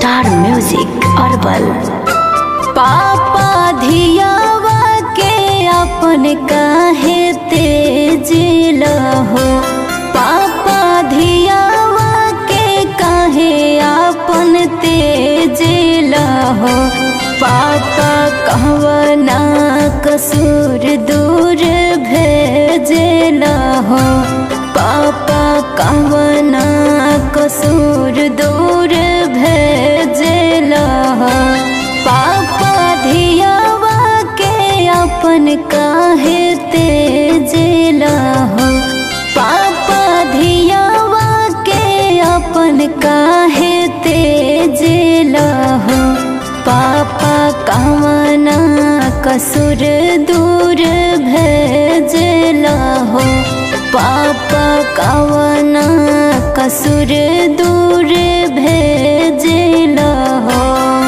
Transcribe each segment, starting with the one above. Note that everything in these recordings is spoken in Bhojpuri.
Star music herbal. पापा धियावा के अपन काहे तेजिल हो, पापा धियावा के काहे अपन तेजिल हो। पापा कहवना कसूर दूर भेजिल हो, पापा कहवना कसूर दूर भेजिल हो। पापा धियावा के अपन काहे तेजिल हो, पापा धियावा के अपन काहे तेजिल हो। पापा कहवना कसूर दूर भेजिल हो, पापा कहवना कसूर दूर भेजिल हो।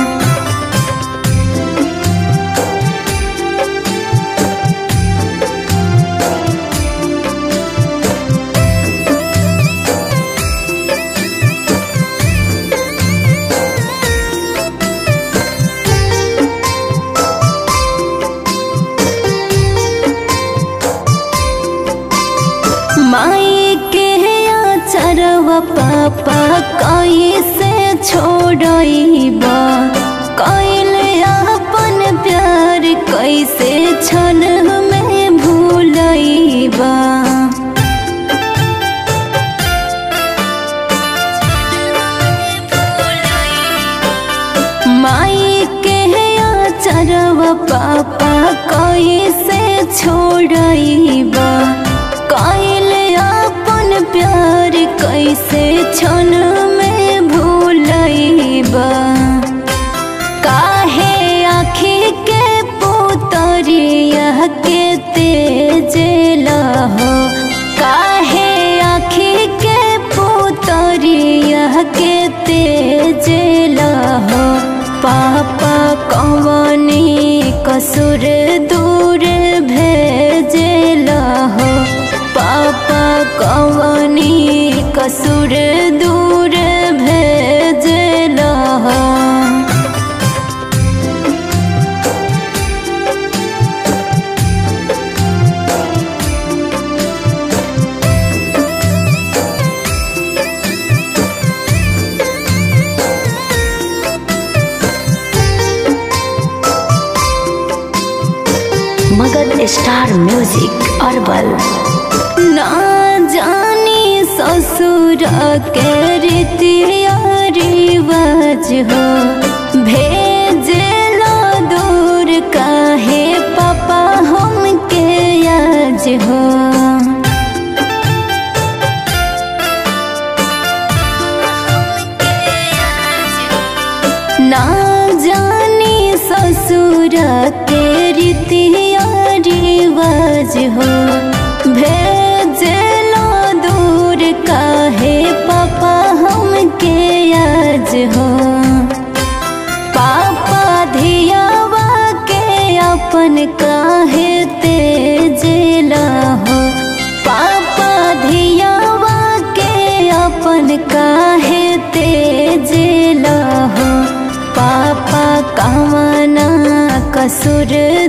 माई के आचरवा पापा कैसे छोड़इबा, कैल अपन प्यार कैसे क्षण में भूलइबा। माई के आचरवा पापा कैसे छोड़इबा, कैल अपन प्यार कैसे क्षण में भूलइबा। काहे आँखी के पुतरिया के तेजिल हो, काहे आँखी के पुतरिया के तेजिल हो। पापा कवनी कसूर दूर भेजिल हो, पापा कवनी कसूर दूर भेजिल हो। मगध स्टार म्यूजिक अरबल। ना जानी ससुर के रीतिया रिवाज हो, भेजिला दूर काहे पापा हमके आज हो। ना जानी ससुर के रीतिया रिवाज हो, भेजिला दूर काहे पापा हमके आज हो। पापा धियावा के अपन काहे तेजिल हो, पापा धियावा के अपन काहे तेजिल हो। पापा कहवना कसूर